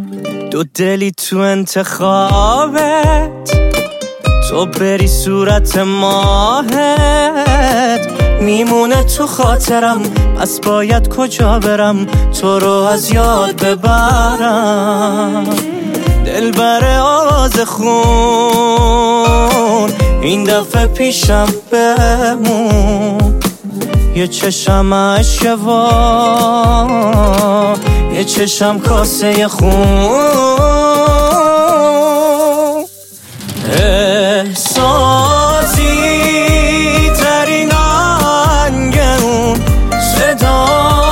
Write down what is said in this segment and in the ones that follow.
دو دلی تو انتخابت، تو بری صورت ماهت میمونه تو خاطرم، پس باید کجا برم تو رو از یاد ببرم. دلبر آواز خون این دفعه پیشم بمون، یه چشم عشق وا، یه چشم کاسه خون. احساسی ترین آهنگ اون صدا،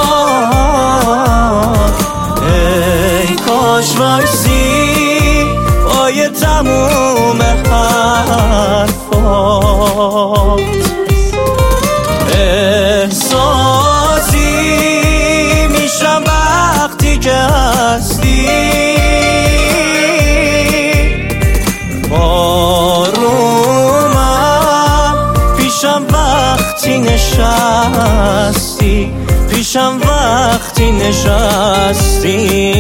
ای کاش وایسی پای تموم حرفات. احساسی میشم وقتی که هستی، آرومم پیشم وقتی نشستی، پیشم وقتی نشستی.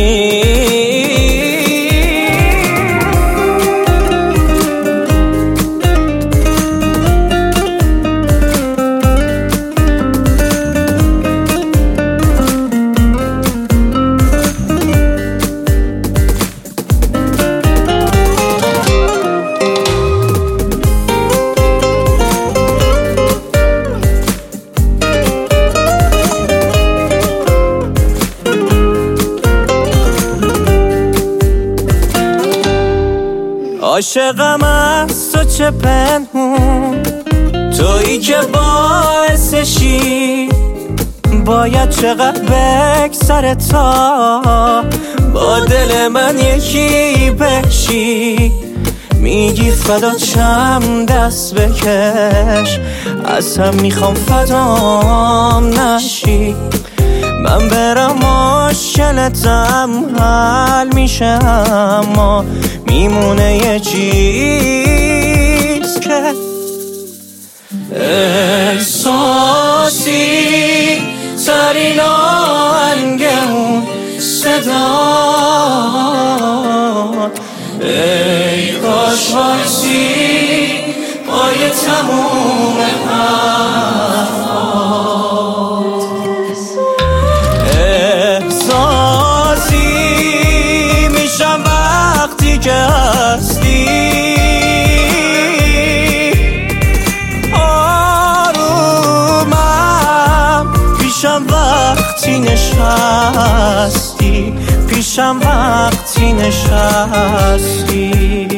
عاشقم از تو چه پنهون، تویی که باعثشی باید چقدر بگذره تا با دل من یکی بشی. میگی فدا چم دست بکش، از هم میخوام فدام نشی. من برم مشکلتم حل میشه، اما میمونه یه چیز که احساسی ترین آهنگ اون صدا، ای کاش وایسی پای تموم حرفات. احساسی میشم وقتی که هستی، آرومم پیشم وقتی نشستی، پیشم وقتی نشستی.